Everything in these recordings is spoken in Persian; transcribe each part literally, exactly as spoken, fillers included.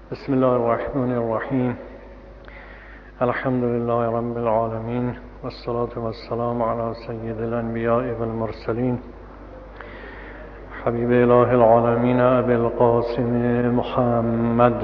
بسم الله الرحمن الرحیم. الحمد لله رب العالمین والصلاة والسلام علی سید الانبیاء والمرسلین حبیب اله العالمین ابی القاسم محمد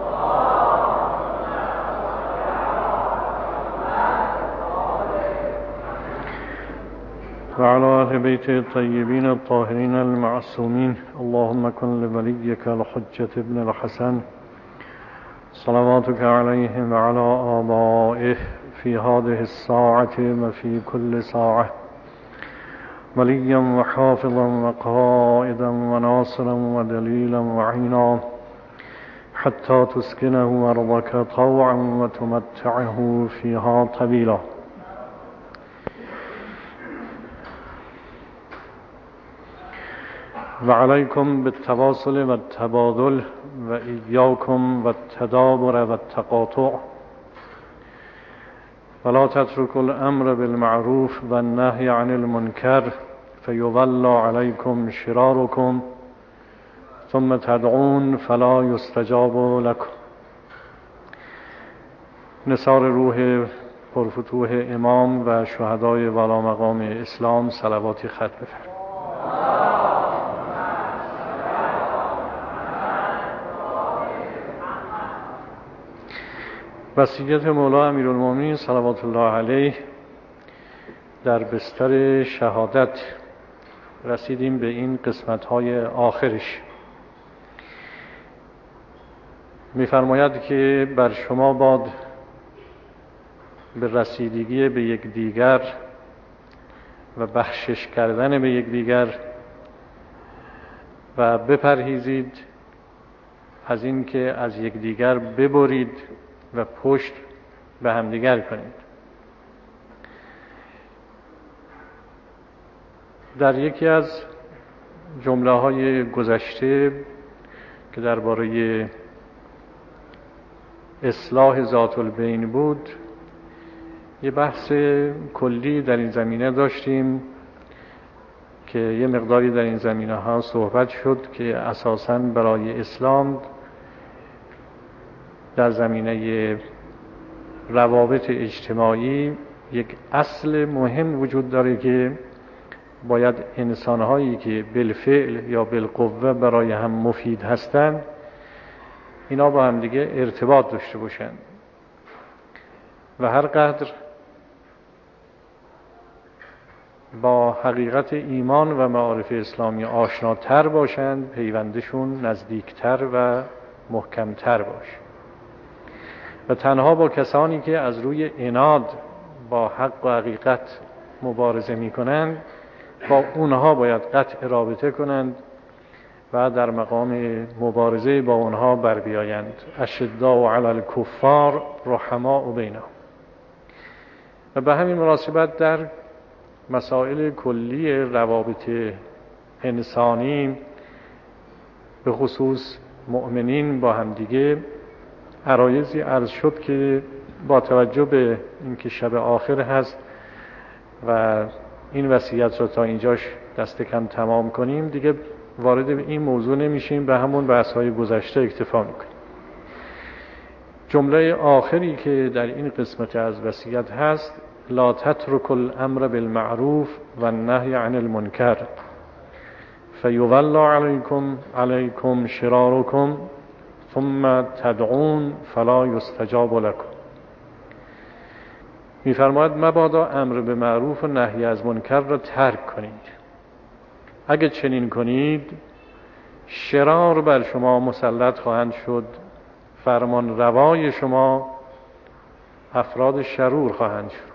و علی اهل بیت الطیبین الطاهرین المعصومین. اللهم کن لولیک الحجة ابن الحسن صلواتك عليهم وعلى آبائه في هذه الساعة وفي كل ساعة وليا وحافظا وقائدا وناصرا ودليلا وعينا حتى تسكنه أرضك طوعا وتمتعه فيها طويلا. وعليكم بالتواصل والتبادل وإياكم والتدابر والتقاطع ولا تتركوا الأمر بالمعروف والنهي عن المنكر فيولى عليكم شراركم ثم تدعون فلا يستجاب لكم. نثار روح پرفتوح امام و شهدای والا مقام اسلام صلواتی ختم بفرمایید. وصیت مولا امیرالمومنین صلوات الله علیه در بستر شهادت رسیدیم به این قسمت‌های آخرش. می‌فرماید که بر شما باد به رسیدگی به یک دیگر و بخشش کردن به یک دیگر و بپرهیزید از این که از یک دیگر ببرید و پشت به همدیگر کنید. در یکی از جمله های گذشته که درباره اصلاح ذات البین بود یه بحث کلی در این زمینه داشتیم که یه مقداری در این زمینه ها صحبت شد که اساساً برای اسلام در زمینه روابط اجتماعی یک اصل مهم وجود داره که باید انسان‌هایی که بالفعل یا بالقوه برای هم مفید هستند اینا با هم دیگه ارتباط داشته باشند و هر قدر با حقیقت ایمان و معارف اسلامی آشناتر باشند پیوندشون نزدیکتر و محکمتر باشه و تنها با کسانی که از روی عناد با حق و حقیقت مبارزه می کنند با اونها باید قطع رابطه کنند و در مقام مبارزه با اونها بر بیایند. اشداء علی الکفار رحماء بینهم. و به همین مناسبت در مسائل کلی روابط انسانی به خصوص مؤمنین با همدیگه عرایضی عرض شد که با توجه به اینکه شب آخر هست و این وصیت رو تا اینجاش دست کم تمام کنیم دیگه وارد این موضوع نمیشیم، به همون بحث‌های گذشته اکتفا میکنیم. جمله آخری که در این قسمت از وصیت هست لا تترک الامر بالمعروف و النهی عن المنکر فیولى علیکم علیکم شرارکم ثم تدعون فلا یستجاب لكم. می‌فرماید مبادا امر به معروف و نهی از منکر را ترک کنید. اگه چنین کنید شرار بر شما مسلط خواهند شد، فرمان روای شما افراد شرور خواهند شد.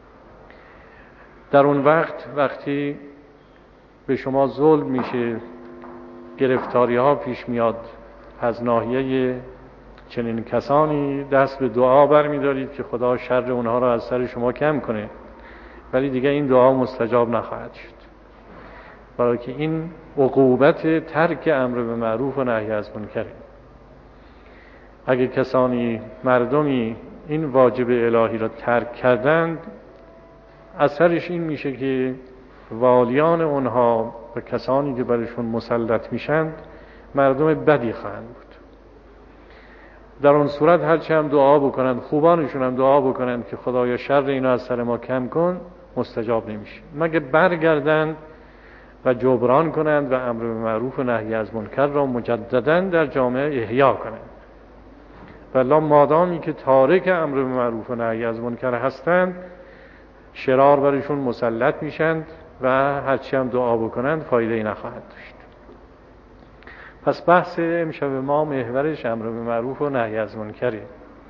در اون وقت وقتی به شما ظلم میشه، گرفتاری ها پیش میاد، از ناحیه چنین کسانی دست به دعا برمی‌دارید که خدا شر اونها را از سر شما کم کنه، ولی دیگه این دعا مستجاب نخواهد شد، برای که این عقوبت ترک امر به معروف و نهی از منکر. اگه کسانی مردمی این واجب الهی را ترک کردند اثرش این میشه که والیان اونها و کسانی که برشون مسلط میشند مردم بدی خواهند بود در اون صورت هرچی هم دعا بکنند، خوبانشون هم دعا بکنند که خدایا شر اینو از سر ما کم کن، مستجاب نمیشه، مگه برگردند و جبران کنند و امر به معروف و نهی از منکر را مجددا در جامعه احیا کنند. والله مادامی که تارک امر به معروف و نهی از منکر هستند، شرار برشون مسلط میشند و هرچی هم دعا بکنند فایده نخواهد داشت. پس بحث امشب ما محورش امر به معروف و نهی از منکره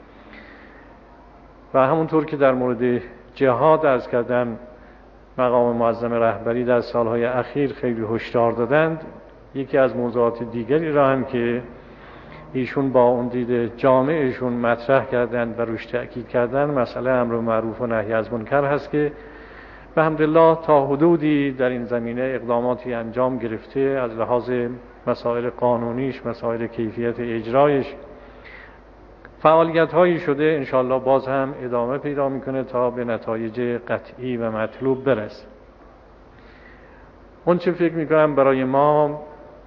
و همونطور که در مورد جهاد عرض کردم مقام معظم رهبری در سالهای اخیر خیلی هشدار دادند، یکی از موضوعات دیگری را هم که ایشون با اون دید جامعشون مطرح کردند و روش تأکید کردند مسئله امر معروف و نهی از منکر هست که به حمدالله تا حدودی در این زمینه اقداماتی انجام گرفته، از لحاظ مسائل قانونیش، مسائل کیفیت اجرایش فعالیت هایی شده، انشاءالله باز هم ادامه پیدا میکنه تا به نتایج قطعی و مطلوب برسه. اون چه فکر میکنم برای ما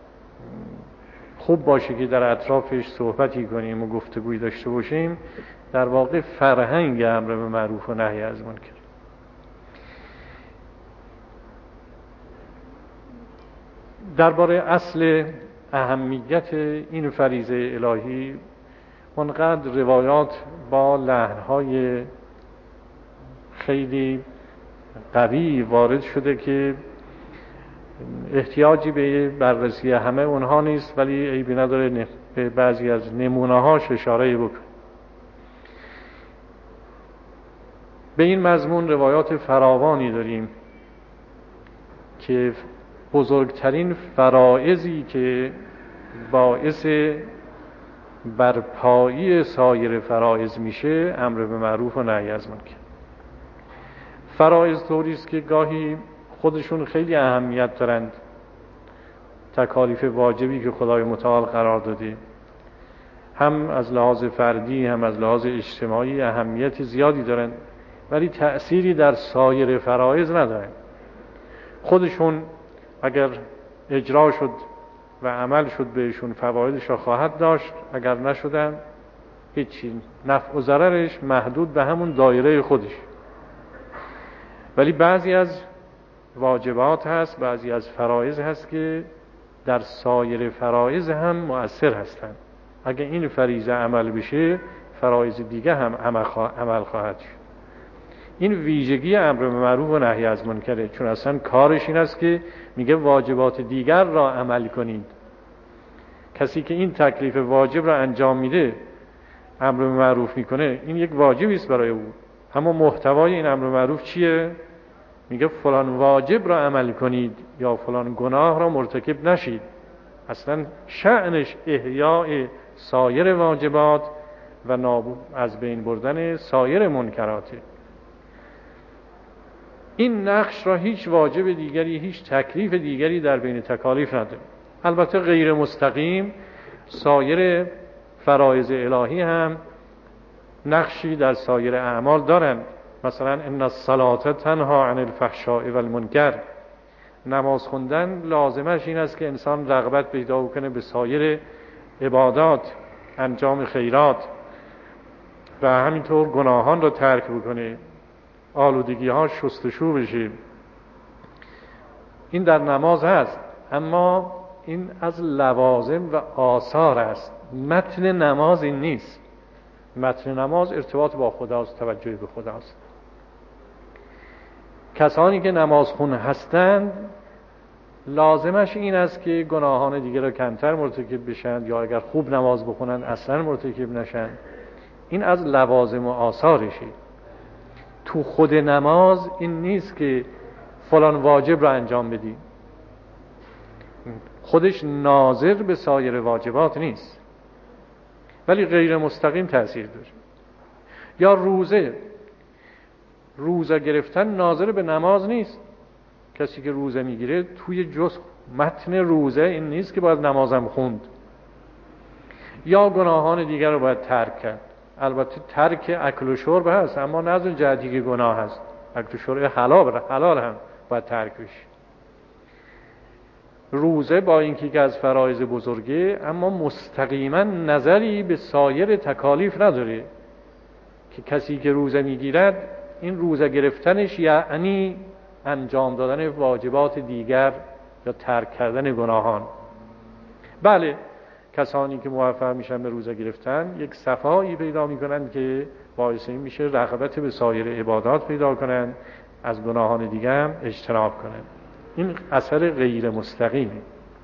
خوب باشه که در اطرافش صحبتی کنیم و گفتگوی داشته باشیم، در واقع فرهنگ امر به معروف و نهی از منکر. درباره اصل اهمیت این فریضه الهی اونقدر روایات با لحن‌های خیلی قوی وارد شده که احتیاجی به بررسی همه اونها نیست، ولی عیبی نداره به بعضی از نمونه‌هاش اشاره بکنم. به این مضمون روایات فراوانی داریم که بزرگترین فرائضی که باعث برپایی سایر فرائض میشه امر به معروف و نهی از منکر. فرائض طوری است که گاهی خودشون خیلی اهمیت دارند، تکالیف واجبی که خدای متعال قرار داده، هم از لحاظ فردی هم از لحاظ اجتماعی اهمیت زیادی دارند، ولی تأثیری در سایر فرائض ندارند. خودشون اگر اجرا شد و عمل شد بهشون فوایدش را خواهد داشت، اگر نشدن هیچی، نفع و ضررش محدود به همون دایره خودش. ولی بعضی از واجبات هست، بعضی از فرایض هست که در سایر فرایض هم مؤثر هستند. اگر این فریضه عمل بشه، فرایض دیگه هم عمل خواهد شد. این ویژگی امر به معروف و نهی از منکره، چون اصلا کارش این است که میگه واجبات دیگر را عمل کنید. کسی که این تکلیف واجب را انجام میده، امر به معروف میکنه، این یک واجبی است برای او. اما محتوای این امر به معروف چیه؟ میگه فلان واجب را عمل کنید یا فلان گناه را مرتکب نشید. اصلا شأنش احیاء سایر واجبات و نابود از بین بردن سایر منکراته. این نقش را هیچ واجب دیگری، هیچ تکلیف دیگری در بین تکالیف نداره. البته غیر مستقیم سایر فرایض الهی هم نقشی در سایر اعمال دارند. مثلا ان الصلاة تنهی عن الفحشاء والمنکر، نماز خوندن لازمش این است که انسان رغبت پیدا کنه به سایر عبادات، انجام خیرات و همینطور گناهان را ترک بکنه، آلودگی ها شستشو بشه. این در نماز هست، اما این از لوازم و آثار است. متن نماز این نیست. متن نماز ارتباط با خداست، توجه به خداست. کسانی که نمازخوان هستند لازمش این است که گناهان دیگر را کمتر مرتکب بشن، یا اگر خوب نماز بخونن اصلا مرتکب نشن. این از لوازم و آثارشه. تو خود نماز این نیست که فلان واجب را انجام بدی، خودش ناظر به سایر واجبات نیست، ولی غیر مستقیم تأثیر داره. یا روزه، روزه گرفتن ناظر به نماز نیست. کسی که روزه میگیره توی جز متن روزه این نیست که باید نمازم خوند. یا گناهان دیگر رو باید ترک کرد. البته ترک اکل و شرب هست، اما نه از اون جهتی که گناه هست. اکل و شرب حلال حلال هم باید ترک بشه. روزه با اینکه که از فرایض بزرگه، اما مستقیما نظری به سایر تکالیف نداره که کسی که روزه میگیرد این روزه گرفتنش یعنی انجام دادن واجبات دیگر یا ترک کردن گناهان. بله، کسانی که موفق میشن به روزه گرفتن یک صفایی پیدا میکنن که باعث این میشه رغبت به سایر عبادات پیدا کنن، از گناهان دیگه هم اجتناب کنن. این اثر غیر مستقیمه.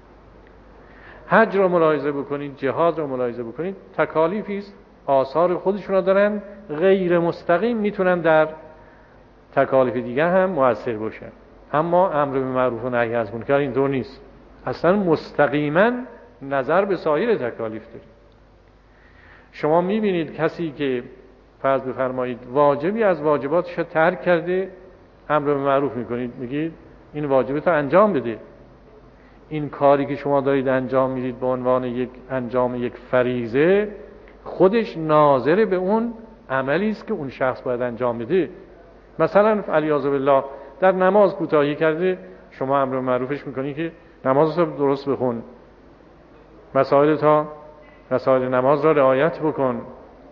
حج رو ملاحظه بکنید، جهاد رو ملاحظه بکنید، تکالیفی است آثار خودشون رو دارن، غیر مستقیم میتونن در تکالیف دیگه هم مؤثر باشن. اما امر به معروف و نهی از منکر اینطور نیست، اصلا مستقیما نظر به سایر تکالیف داره. شما میبینید کسی که فرض بفرمایید واجبی از واجباتش رو ترک کرده، امر به معروف میکنید، میگید این واجبت رو انجام بده. این کاری که شما دارید انجام میدید به عنوان یک انجام یک فریضه، خودش ناظر به اون عملی است که اون شخص باید انجام بده. مثلا علیاذ بالله در نماز کوتاهی کرده، شما امر به معروفش میکنید که نماز رو درست بخون، مسائل تا مسائل نماز را رعایت بکن.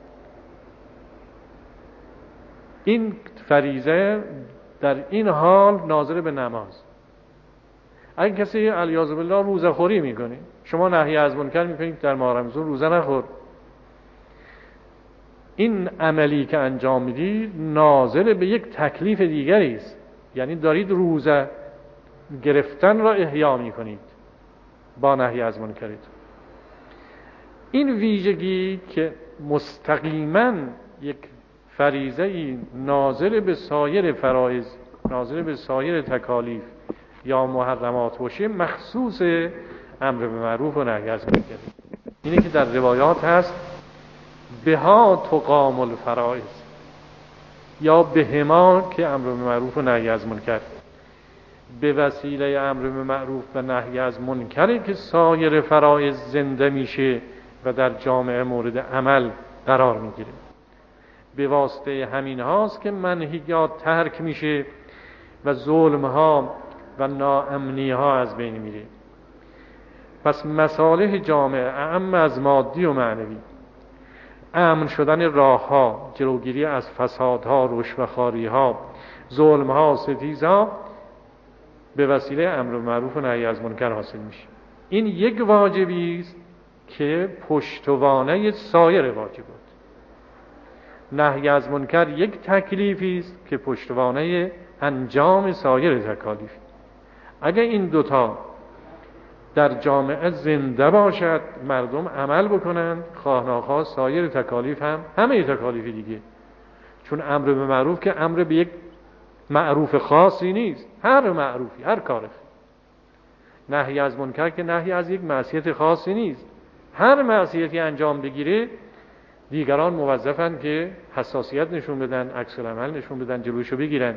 این فریضه در این حال ناظر به نماز. اگه کسی علیاذ بالله روزه خوری میکنه، شما نهی از منکر میکنید در ماه رمضان روزه نخور، این عملی که انجام میدید ناظر به یک تکلیف دیگری است، یعنی دارید روزه گرفتن را احیا میکنید با نهی از منکرید. این ویژگی که مستقیما یک فریضه ای ناظر به سایر فرایض، ناظر به سایر تکالیف یا محرمات باشه، مخصوص امر به معروف و نهی از منکر. اینه که در روایات هست بها تقام الفرائض، یا بهما که امر به معروف و نهی از منکر. به وسیله امر به معروف و نهی از منکر که سایر فرایض زنده میشه و در جامعه مورد عمل قرار میگیره. به واسطه همین هاست که منهیات ترک میشه و ظلم ها و ناامنی ها از بین میره. پس مصالح جامعه اعم از مادی و معنوی، امن شدن راه ها، جلوگیری از فساد ها، رشوه‌خواری ها، ظلم ها، ستیز ها، به وسیله امر معروف و نهی از منکر حاصل میشه. این یک واجبی است که پشتوانه سایر واجبات. نهی از منکر یک تکلیفی است که پشتوانه انجام سایر تکالیف. اگر این دوتا در جامعه زنده باشد، مردم عمل بکنند، خواه ناخواه سایر تکالیف هم همه تکالیف دیگه، چون امر به معروف که امر به یک معروف خاصی نیست، هر معروفی، هر کاری. نهی از منکر که نهی از یک معصیت خاصی نیست، هر معصیتی انجام بگیره دیگران موظفن که حساسیت نشون بدن، عکس العمل نشون بدن، جلوشو بگیرن.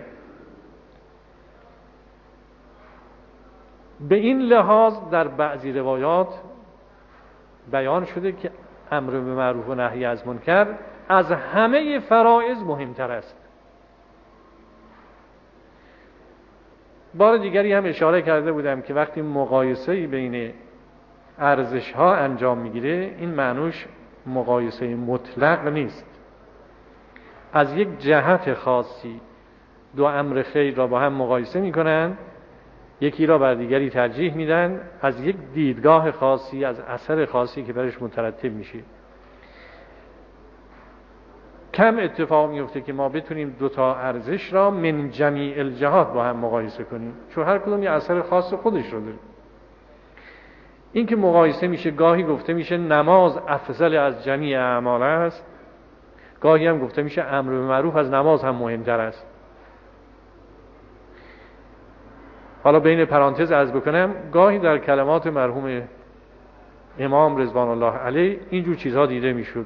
به این لحاظ در بعضی روایات بیان شده که امر به معروف و نهی از منکر از همه فرایض مهمتر است. بار دیگری هم اشاره کرده بودم که وقتی مقایسه‌ای بین ارزش‌ها انجام میگیره، این معنوش مقایسه مطلق نیست. از یک جهت خاصی دو امر خیر را با هم مقایسه میکنن، یکی را بر دیگری ترجیح میدن از یک دیدگاه خاصی، از اثر خاصی که برش مترتب میشه. کم اتفاق میفته که ما بتونیم دو تا ارزش را من جمیع الجهات با هم مقایسه کنیم، چون هر کدوم یه اثر خاص خودش رو داره. این که مقایسه میشه، گاهی گفته میشه نماز افضل از جمیع اعمال است، گاهی هم گفته میشه امر به معروف از نماز هم مهمتر است. حالا بین پرانتز عرض بکنم، گاهی در کلمات مرحوم امام رضوان الله علیه اینجور چیزها دیده میشد.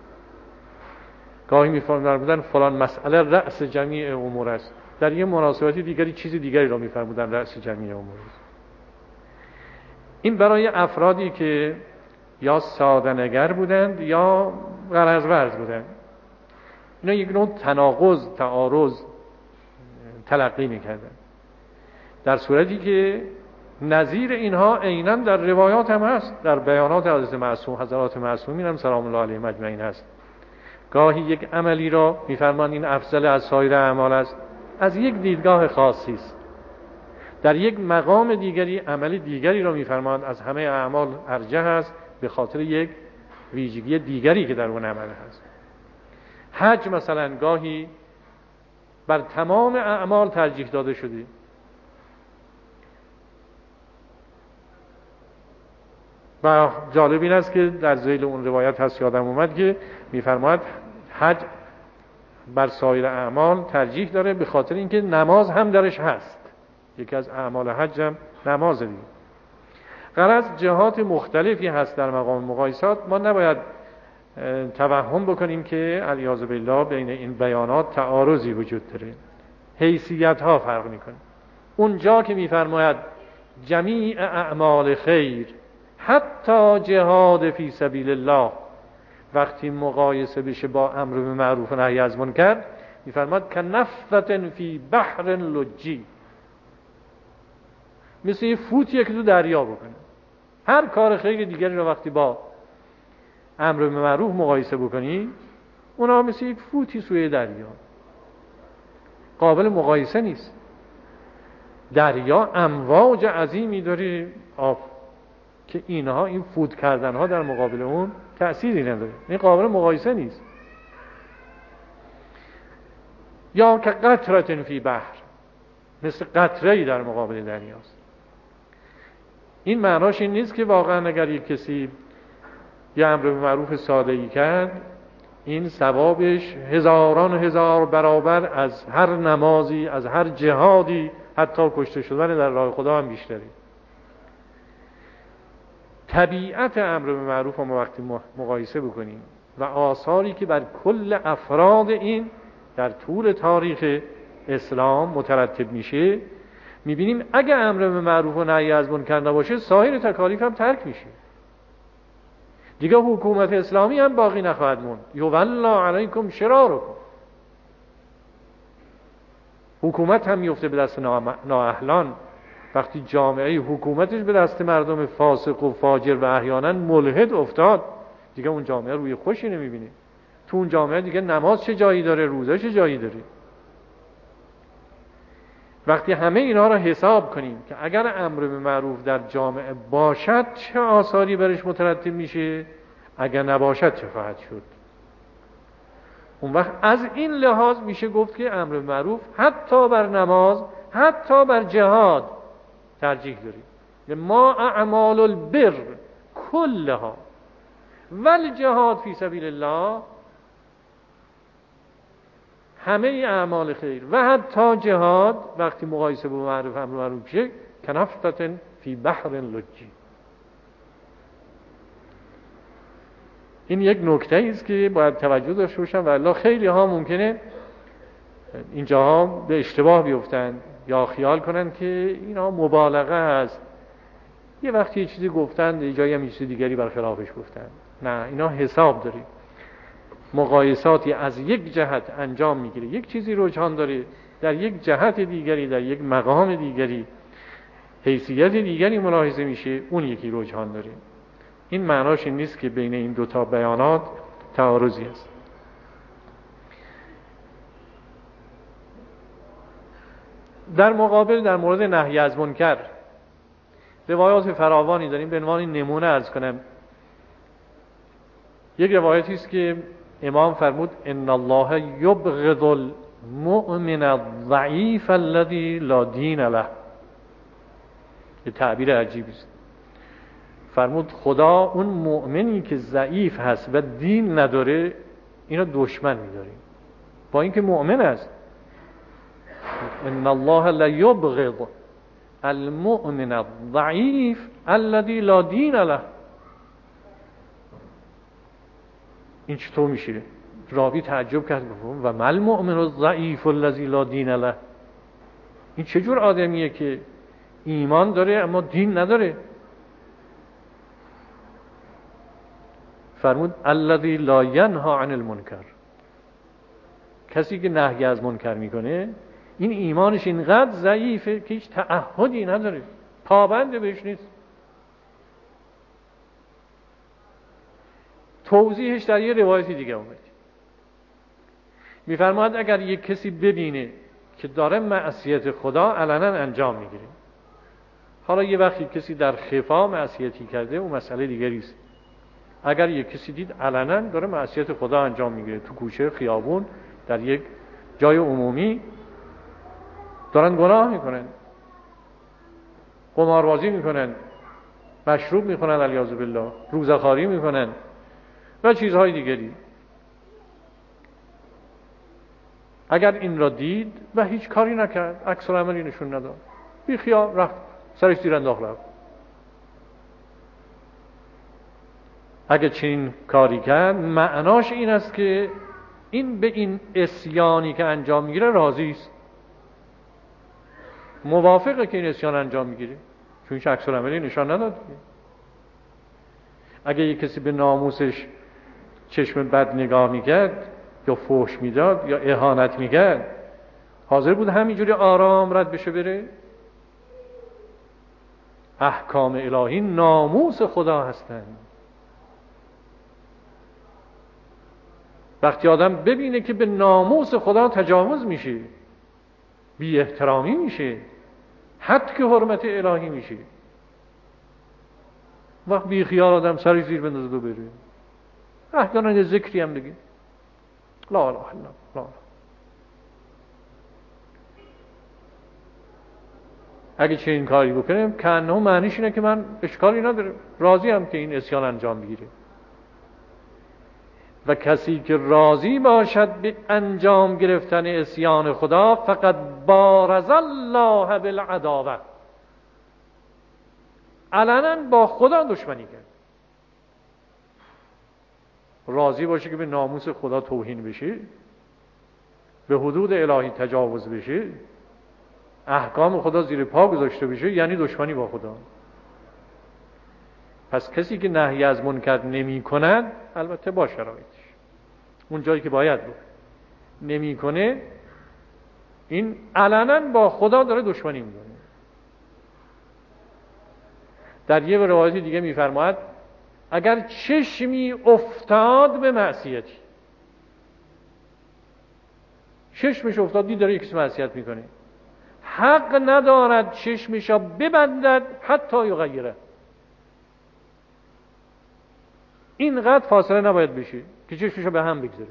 گاهی میفرمودن فلان مسئله رأس جمیع امور است، در یه مناسبتی دیگری چیز دیگری را میفرمودن رأس جمیع امور است. این برای افرادی که یا ساده نگر بودند یا غرض ورز بودند، اینا یک نوع تناقض، تعارض تلقی میکردن. در صورتی که نظیر اینها عیناً در روایات هم هست، در بیانات حضرت معصوم حضرات معصومین هم سلام الله علیهم اجمعین هست. گاهی یک عملی را می‌فرمایند این افضل از سایر اعمال است، از یک دیدگاه خاصی است. در یک مقام دیگری عمل دیگری را می‌فرمایند از همه اعمال ارجح است به خاطر یک ویژگی دیگری که در اون عمل هست. حج مثلا گاهی بر تمام اعمال ترجیح داده شده. و جالب این است که در ذیل اون روایت هست یادم اومد که می‌فرماید حج بر سایر اعمال ترجیح داره به خاطر اینکه نماز هم درش هست. یکی از اعمال حج هم نماز دیگه. غرض جهات مختلفی هست در مقام مقایسات. ما نباید توهم بکنیم که علیاذ بالله بین این بیانات تعارضی وجود داره. حیثیت ها فرق میکنه. اونجا که میفرماید جمیع اعمال خیر حتی جهاد فی سبیل الله وقتی مقایسه بشه با امر به معروف و نهی از منکر میفرماید کنفة فی بحر لجی، مثل یه فوتیه که تو دریا بکنه. هر کار خیر دیگری رو وقتی با امر به معروف مقایسه بکنی اونا مثل یک فوتی سوی دریا، قابل مقایسه نیست. دریا امواج عظیمی داره آب که اینها این فوت کردنها در مقابل اون تأثیری نداره، این قابل مقایسه نیست. یا که قطرة فی بحر، مثل قطره‌ای در مقابل دریاست. این معناش این نیست که واقعا اگر یک کسی یه امر به معروف ساده‌ای کرد این ثوابش هزاران هزار برابر از هر نمازی، از هر جهادی، حتی کشته شدن در راه خدا هم بیشتری. طبیعت امر به معروف رو وقتی مقایسه بکنیم و آثاری که بر کل افراد این در طول تاریخ اسلام مترتب میشه میبینیم اگه امر به معروف و نهی از منکر نباشه سایر تکالیف هم ترک میشه. دیگه حکومت اسلامی هم باقی نخواهد موند. یولا علیکم شرارکم، حکومت هم میفته به دست نااهلان. وقتی جامعه حکومتش به دست مردم فاسق و فاجر و احیانا ملحد افتاد دیگه اون جامعه روی خوشی نمیبینه. تو اون جامعه دیگه نماز چه جایی داره، روزه چه جایی داره. وقتی همه اینا را حساب کنیم که اگر امر به معروف در جامعه باشد چه آثاری برش مترتب میشه، اگر نباشد چه خواهد شد، اون وقت از این لحاظ میشه گفت که امر به معروف حتی بر نماز، حتی بر جهاد ترجیح داریم. ما اعمال البر کلها والجهاد فی سبیل الله، همه اعمال خیر و حتی جهاد وقتی مقایسه با معروف امر معروف شه کنفة فی بحر لجی. این یک نکته است که باید توجه داشته باشن و الا خیلی ها ممکنه اینجاها به اشتباه بیفتن یا خیال کنن که اینا مبالغه است، یه وقتی یه چیزی گفتن یه جایی هم یه چیز دیگری برخلافش گفتن. نه، اینا حساب داره. مقایساتی از یک جهت انجام میگیره، یک چیزی رجحان داره، در یک جهت دیگری، در یک مقام دیگری، حیثیت دیگری ملاحظه میشه، اون یکی رجحان داره. این معناش این نیست که بین این دوتا بیانات تعارضی است. در مقابل در مورد نهی از منکر روایات فراوانی داریم. به عنوان نمونه عرض کنم یک روایتی است که امام فرمود ان الله یبغض المؤمن الضعیف الذی لا دین له. یه تعبیر عجیبی است. فرمود خدا اون مؤمنی که ضعیف هست و دین نداره اینو دشمن می‌داریم، با اینکه مؤمن است. ان الله لا یبغض المؤمن الضعیف الذی لا دین له. این چطور میشه؟ راوی تعجب کرد و ما المؤمن الضعیف الذی لا دین له، این چجور آدمیه که ایمان داره اما دین نداره؟ فرمود الذی لا ینهی عن المنکر، کسی که نهی از منکر میکنه این ایمانش اینقدر ضعیفه که هیچ تعهدی نداره. پابند بهش نیست. توضیحش در یه روایتی دیگه اومده. میفرماید اگر یک کسی ببینه که داره معصیت خدا علنا انجام میگیره، حالا یه وقتی کسی در خفا معصیتی کرده اون مسئله دیگری است. اگر یک کسی دید علنا داره معصیت خدا انجام میگیره، تو کوچه، خیابون، در یک جای عمومی دارن گناه میکنن، قماربازی میکنن، مشروب میکنن، علیاذ بالله، روزخواری میکنن و چیزهای دیگری، اگر این را دید و هیچ کاری نکرد، عکس العملی نشون نداد، بی خیال رفت، سرش زیر انداخت رفت، اگر چنین کاری کرد معناش این است که این به این عصیانی که انجام میگیره راضی است، موافقه که این عصیان انجام میگیره، چون هیچ عکس العملی نشان نداد. اگر یک کسی به ناموسش چشم بد نگاه میکرد یا فحش میداد یا اهانت میکرد، حاضر بود همینجوری آرام رد بشه بره؟ احکام الهی ناموس خدا هستند. وقتی آدم ببینه که به ناموس خدا تجاوز میشه، بی احترامی میشه، حد که حرمت الهی میشه، وقت بی خیال آدم سری زیر بندازه و بره. احیانا یه ذکری هم بگه، لا اله الا الله، لا. اگه چه این کاری بکنیم که انه معنیش اینه که من اشکالی نداره، راضی هم که این عصیان انجام بگیره. و کسی که راضی باشد به انجام گرفتن عصیان خدا فقط بارز الله بالعداوه، علنا با خدا دشمنی کرد. راضی باشه که به ناموس خدا توهین بشه، به حدود الهی تجاوز بشه، احکام خدا زیر پا گذاشته بشه، یعنی دشمنی با خدا. پس کسی که نهی از منکر نمی کند، البته با شرایطش، اون جایی که باید بود نمی کنه، این علنا با خدا داره دشمنی میکنه. در یه روایت دیگه میفرماید اگر چشمی افتاد به معصیتی، چشمش افتاد دید داره یک کسی معصیت میکنه، حق ندارد چشمشا ببندد حتی یغیره. اینقدر فاصله نباید بشه که چشمشا به هم بگذاره.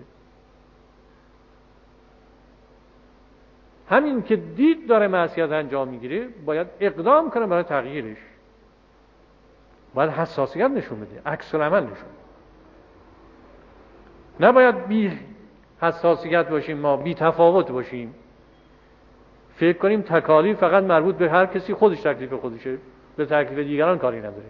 همین که دید داره معصیت انجام میگیره باید اقدام کنه برای تغییرش، باید حساسیت نشون بده، عکس العمل نشون بده. نباید بی حساسیت باشیم، ما بی تفاوت باشیم، فکر کنیم تکالیف فقط مربوط به هر کسی خودش تکلیف خودشه، به تکلیف دیگران کاری نداره.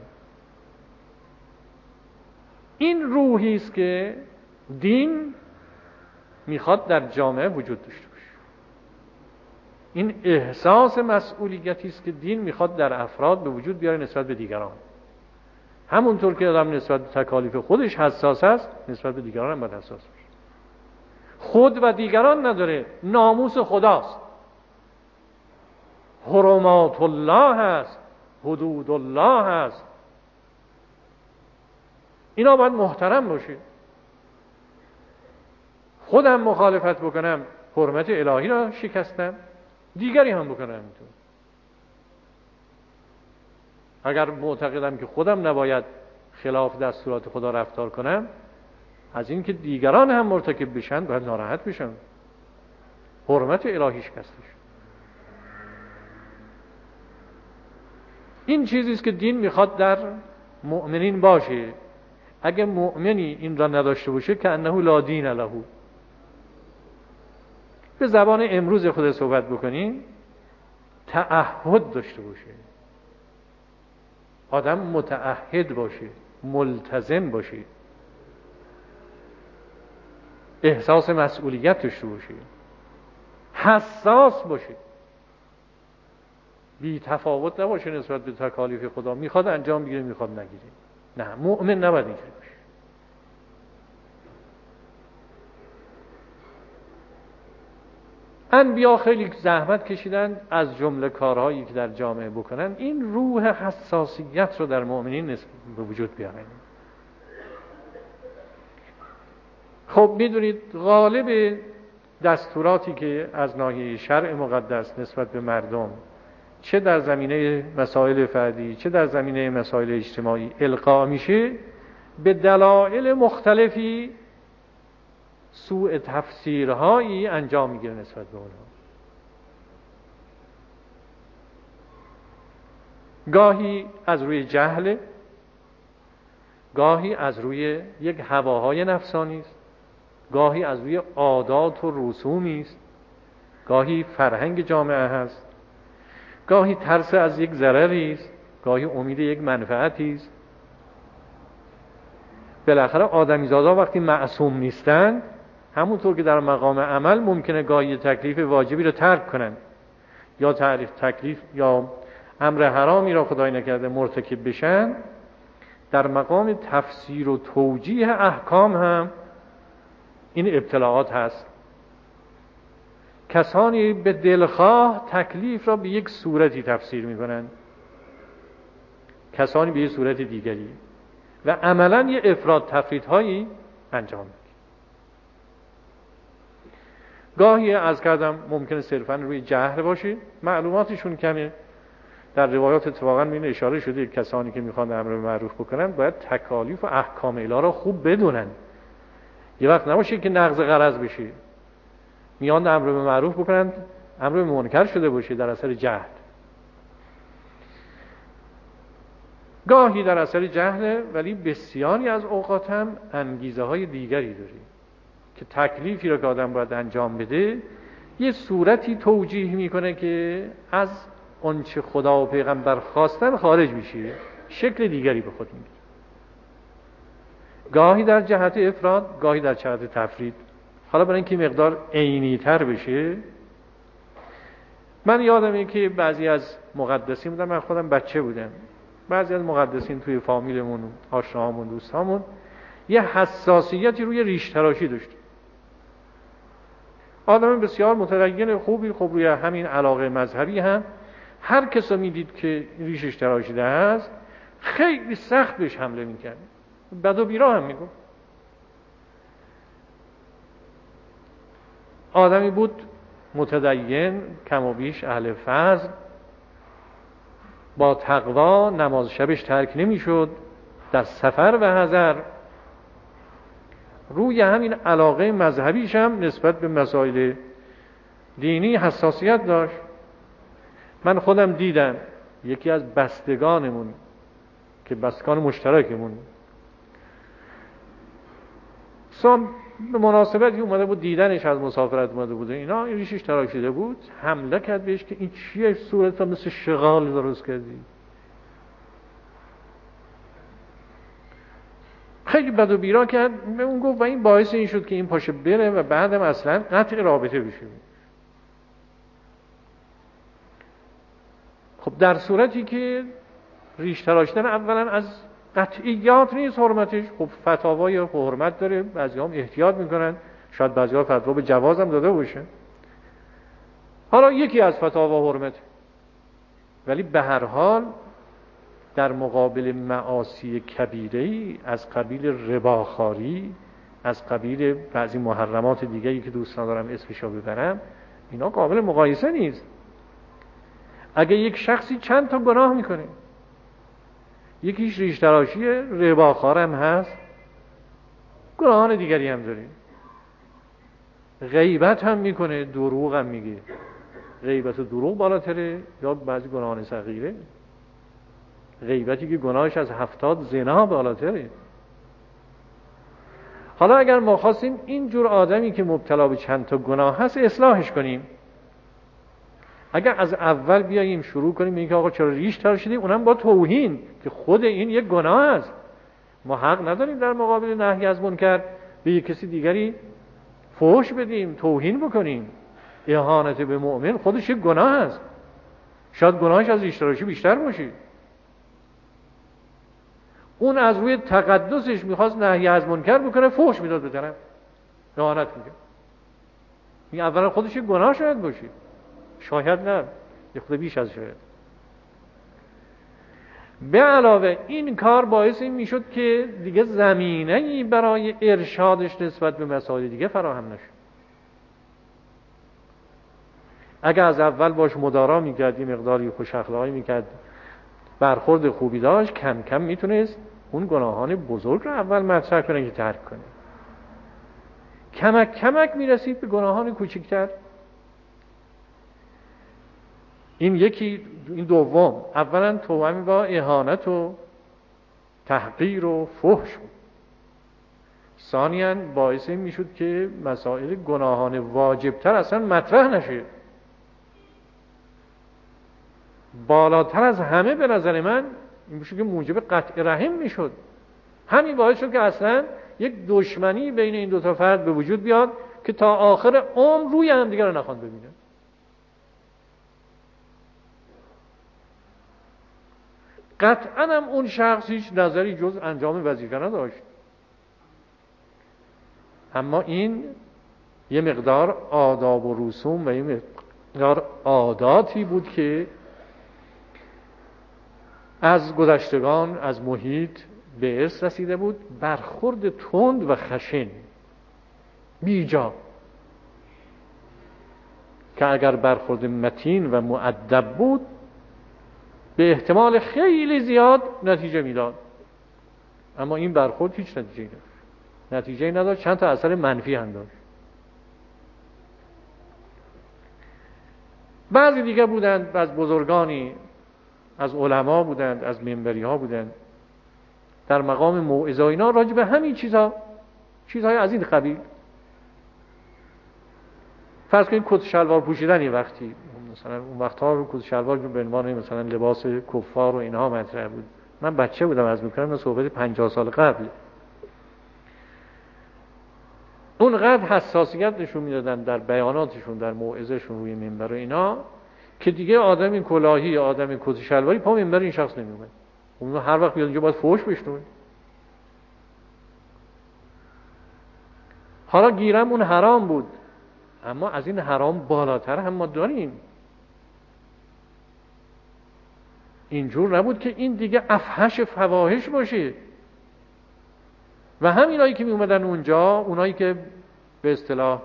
این روحی است که دین میخواد در جامعه وجود داشته باشه. این احساس مسئولیتی است که دین میخواد در افراد به وجود بیاره نسبت به دیگران. همونطور که آدم نسبت به تکالیف خودش حساس است، نسبت به دیگران هم باید حساس باشه. خود و دیگران نداره، ناموس خداست، حرمات الله هست، حدود الله هست، اینا باید محترم باشه. خودم مخالفت بکنم حرمت الهی را شکستم، دیگری هم بکنم همینطور. اگر معتقدم که خودم نباید خلاف دستورات خدا رفتار کنم، از این که دیگران هم مرتکب بشن باید ناراحت بشن. حرمت الهی شکسته شد. این چیزی است که دین میخواد در مؤمنین باشه. اگه مؤمنی این را نداشته باشه که انه لا دین له، به زبان امروز خود صحبت بکنیم، تعهد داشته باشه، آدم متعهد باشه، ملتزم باشه، احساس مسئولیت داشته باشه، حساس باشه، بی تفاوت نباشه نسبت به تکالیف خدا، میخواد انجام بگیره میخواد نگیره. نه، مؤمن نباید اینجوری باشه. انبیا خیلی زحمت کشیدن از جمله کارهایی که در جامعه بکنن این روح حساسیت رو در مؤمنین به وجود بیارن. خب میدونید غالب دستوراتی که از ناحیه شرع مقدس نسبت به مردم چه در زمینه مسائل فردی چه در زمینه مسائل اجتماعی القا میشه، به دلایل مختلفی سوء تفسیرهایی انجام میگیره نسبت به اونها. گاهی از روی جهل، گاهی از روی یک هواهای نفسانی است، گاهی از روی عادات و رسومی است، گاهی فرهنگ جامعه هست، گاهی ترس از یک ضرری است، گاهی امید یک منفعتی است. بالاخره آدمیزادا وقتی معصوم نیستند، همونطور که در مقام عمل ممکنه گاهی تکلیف واجبی رو ترک کنند یا تعریف تکلیف یا امر حرامی را خدای نکرده مرتکب بشن، در مقام تفسیر و توجیه احکام هم این ابتلاعات هست. کسانی به دلخواه تکلیف را به یک صورتی تفسیر میکنند، کسانی به یک صورت دیگری و عملاً یه افراط تفرید هایی انجام میدن. گاهی از کردم ممکنه صرفاً روی جهل باشه، معلوماتشون کمه. در روایات اتفاقاً این اشاره شده کسانی که میخوان امر به معروف بکنن باید تکالیف و احکام الهی را خوب بدونن. یه وقت نباشه که نقض غرض بشه، میان امر به معروف بکنن امر به منکر شده باشه در اثر جهل. گاهی در اثر جهل، ولی بسیاری از اوقات هم انگیزه های دیگری داره که تکلیفی را که آدم باید انجام بده یه صورتی توجیه میکنه که از آنچه خدا و پیغمبر خواستن خارج میشه، شکل دیگری به خود میگیره. گاهی در جهت افراد، گاهی در جهت تفرید. حالا برای اینکه مقدار عینی تر بشه، من یادمه که بعضی از مقدسین بودن، من خودم بچه بودم، بعضی از مقدسین توی فامیلمون، آشناهامون، دوستامون یه حساسیتی روی ریش تراشی داشت. آدم بسیار متدین خوبی، خب روی همین علاقه مذهبی هم هر کس رو میدید که ریشش تراشیده است خیلی سخت بهش حمله میکرد، بد و بیرا هم میگفت. آدمی بود متدین، کم و بیش اهل فضل، با تقوا، نماز شبش ترک نمیشد، در سفر و حضر. روی همین علاقه مذهبیش هم نسبت به مسائل دینی حساسیت داشت. من خودم دیدم یکی از بستگانمون که بستگان مشترکمون سام به مناسبتی اومده بود، دیدنش از مسافرت اومده بود، اینا ریشش تراشیده بود، حمله کرد بهش که این چیه صورت مثل شغال درست کردی. خیلی بد و بیرا کرد. اون گفت و این باعث این شد که این پاشه بره و بعدم اصلا قطع رابطه بشه. خب در صورتی که ریش تراشیدن اولا از قطعیات نیست حرمتش، خب فتاوای حرمت داره، بعضی هم احتیاط میکنن، شاید بعضی ها فتوا به جواز هم داده باشه. حالا یکی از فتاوا حرمت، ولی به هر حال در مقابل معاصی کبیره‌ای از قبیل رباخواری، از قبیل بعضی محرمات دیگری که دوست ندارم اسمشو ببرم، اینا قابل مقایسه نیست. اگه یک شخصی چند تا گناه میکنه، یکیش ریش تراشی رباخوار هم هست، گناهان دیگری هم داره، غیبت هم میکنه، دروغ هم میگه. غیبت و دروغ بالاتره یا بعضی گناهان صغیره؟ غیبتی که گناهش از هفتاد زنا بالاتره. حالا اگر ما خواستیم این جور آدمی که مبتلا به چند تا گناه هست اصلاحش کنیم، اگر از اول بیاییم شروع کنیم اینکه آقا چرا ریش تراشیدی، اونم با توهین که خود این یک گناه است، ما حق نداریم در مقابل نهی از منکر به یک کسی دیگری فحش بدیم، توهین بکنیم. اهانت به مؤمن خودش یک گناه است، شاید گناهش از ریش تراشی بیشتر باشه. اون از روی تقدسش میخواست نهی از منکر بکنه، فحش میداد به طرف، اهانت میکنه. این اولا خودش گناه شاید باشه، شاید نه، یه خود بیش از شاید. به علاوه این کار باعث این میشد که دیگه زمینه‌ای برای ارشادش نسبت به مسائل دیگه فراهم نشه. اگر از اول باش مدارا میکرد، یه مقداری خوش اخلاقی میکرد، برخورد خوبی داشت، کم کم میتونست اون گناهان بزرگ رو اول مطرح کنه که ترک کنه. کمک کمک میرسید به گناهان کوچکتر. این یکی. این دوم، اولا توأم با اهانت و تحقیر و فحش بود. ثانیاً باعث این میشد که مسائل گناهان واجبتر اصلا مطرح نشه. بالاتر از همه به نظر من این میشه که موجب قطع رحم میشد. همین باعث شد که اصلا یک دشمنی بین این دو تا فرد به وجود بیاد که تا آخر عمر روی هم دیگر رو نخواند ببینه. قطعا هم اون شخص هیچ نظری جز انجام وظیفه نداشت، اما این یه مقدار آداب و رسوم و یه مقدار عاداتی بود که از گذشتگان، از محیط به ارث رسیده بود. برخورد تند و خشن بیجا که اگر برخورد متین و مؤدب بود به احتمال خیلی زیاد نتیجه میداد، اما این برخورد هیچ نتیجه نداشت. نتیجه نداشت، چند تا اثر منفی هم داشت. بعضی دیگه بودند از بزرگانی، از علما بودند، از منبری ها بودند، در مقام موعظه و اینا راجع به همین چیزها، چیزهای از این قبیل، فرض کنید کت شلوار پوشیدن یه وقتی، مثلا اون وقتها رو کت شلوار به عنوان مثلا لباس کفار و اینها مطرح بود. من بچه بودم از میکنم، من صحبت پنجاه سال قبل، اونقدر حساسیت نشون میدادن در بیاناتشون، در موعظهشون روی منبر و اینا، که دیگه آدم کلاهی، آدم کت شلواری پا منبر این شخص نمیومد. اون هر وقت بیاد اینجا باید فحش بشنوه. حالا گیرم اون حرام بود، اما از این حرام بالاتر هم ما داریم. اینجور نبود که این دیگه افحش فواحش باشه. و همینایی که می اومدن اونجا، اونایی که به اصطلاح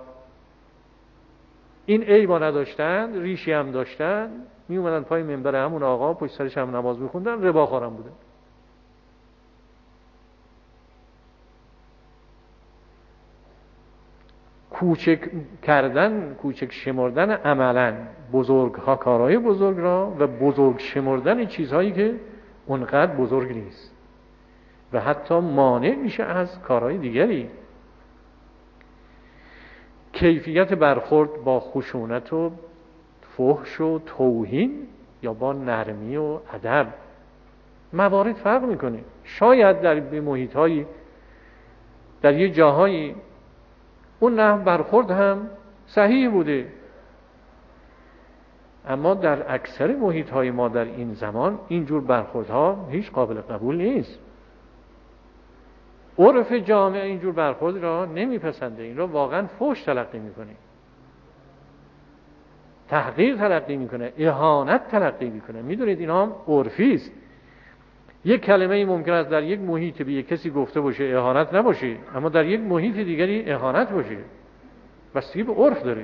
این عیبا نداشتن، ریشی هم داشتن، می اومدن پای منبر همون آقا، پشت سرش هم نماز میخوندن، رباخوارم بودن. کوچک کردن، کوچک شمردن عملاً بزرگ ها، کارهای بزرگ را، و بزرگ شمردن چیزهایی که اونقدر بزرگ نیست و حتی مانع میشه از کارهای دیگری. کیفیت برخورد با خشونت و فحش و توهین یا با نرمی و ادب موارد فرق میکنه. شاید در محیط هایی، در یه جاهایی اون نحو برخورد هم صحیح بوده، اما در اکثر محیط های ما در این زمان اینجور برخوردها هیچ قابل قبول نیست. عرف جامعه اینجور برخورد را نمیپسنده، این را واقعا فحش تلقی میکنه، تحقیر تلقی میکنه، اهانت تلقی میکنه. میدونید این هم عرفی است. یک کلمه ای ممکن است در یک محیط به یک کسی گفته باشه اهانت نباشه، اما در یک محیط دیگری اهانت باشه. بستگی به عرف داره.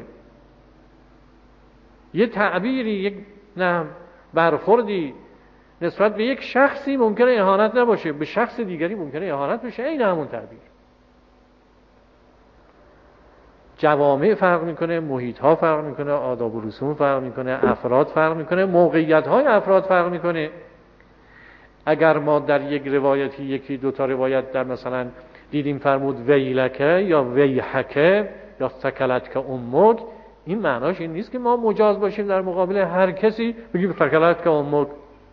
یه تعبیری، یک نه برخوردی نسبت به یک شخصی ممکنه اهانت نباشه، به شخص دیگری ممکنه اهانت بشه. این همون تعبیر. جوامع فرق میکنه، محیط ها فرق میکنه، آداب و رسوم فرق میکنه، افراد فرق میکنه، موقعیت های افراد فرق میکنه. اگر ما در یک روایتی، یکی دو تا روایت در مثلا دیدیم فرمود ویلکه یا ویحکه یا سکلتک امک، این معناش این نیست که ما مجاز باشیم در مقابل هر کسی بگیم سکلتک امک.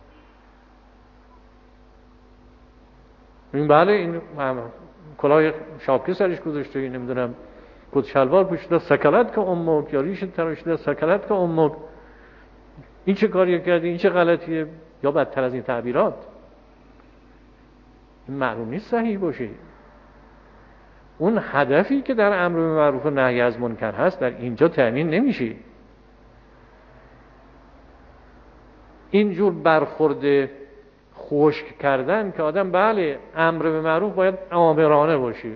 این بله، این کلاه شاپکی سرش گذاشته، نمیدونم کت شلوار پوشیده، سکلتک امک، یا ریش تراشیده، سکلتک امک. این چه کاری کردی؟ این چه غلطیه؟ یا بدتر از این تعبیرات. این معلوم نیست صحیح باشه. اون هدفی که در امر معروف و نهی از منکر هست در اینجا تامین نمیشه. اینجور برخورد خشک کردن که آدم بله امر به معروف باید آمرانه باشه،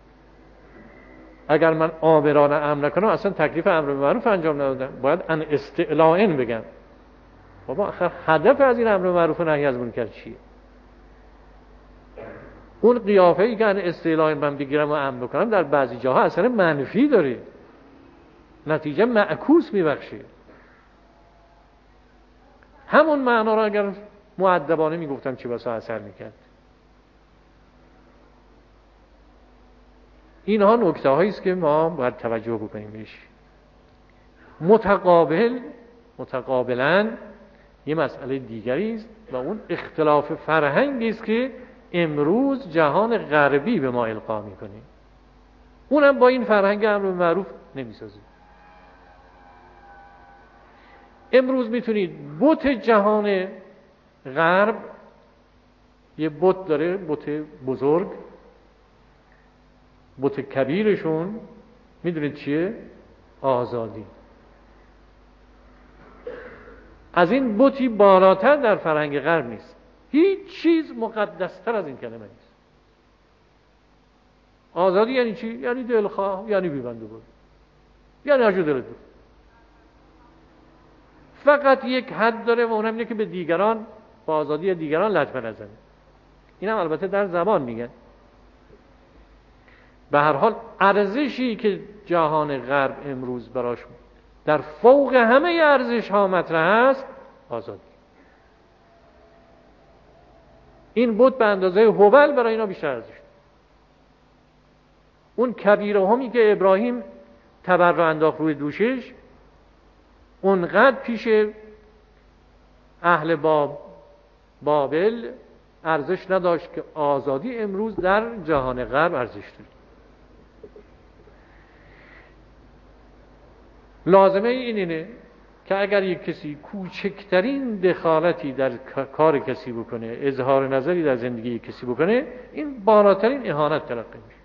اگر من آمرانه امر نکنم اصلا تکلیف امر به معروف انجام ندادم، باید ان استعلاء بگم. بابا آخر هدف از این امر به معروف و نهی از منکر چیه؟ اون قیافه ای که ان استعلاء من بگیرم و امر بکنم در بعضی جاها اثر منفی داره، نتیجه معکوس میبخشه. همون معنا را اگر مؤدبانه میگفتم چه بسا اثر میکرد. اینها نکته هایی است که ما باید توجه بکنیم بهش. متقابل متقابلا یه مسئله دیگری است و اون اختلاف فرهنگی است که امروز جهان غربی به ما القا میکنه. اونم با این فرهنگ امر به معروف نمیسازه. امروز میتونید بت جهان غرب، یه بت داره، بت بزرگ، بت کبیرشون میدونید چیه؟ آزادی. از این بتی بالاتر در فرهنگ غرب نیست. هیچ چیز مقدستر از این کلمه نیست. آزادی یعنی چی؟ یعنی دلخواه، یعنی بیبنده بود، یعنی هرچی دلت بود. فقط یک حد داره و اونم اینه که به دیگران، با آزادی دیگران لطمه نزنه. این هم البته در زبان میگن. به هر حال ارزشی که جهان غرب امروز براش در فوق همه ارزش ها مطرح است، آزادی. این بود به اندازه هوبل برای اینا بیشتر ارزش. اون کبیره همی که ابراهیم تبر رو انداخت روی دوشش، اونقدر پیش اهل باب بابل ارزش نداشت که آزادی امروز در جهان غرب ارزش داره. لازمه این اینه که اگر یک کسی کوچکترین دخالتی در کار کسی بکنه، اظهار نظری در زندگی کسی بکنه، این بالاترین اهانت تلقی میشه.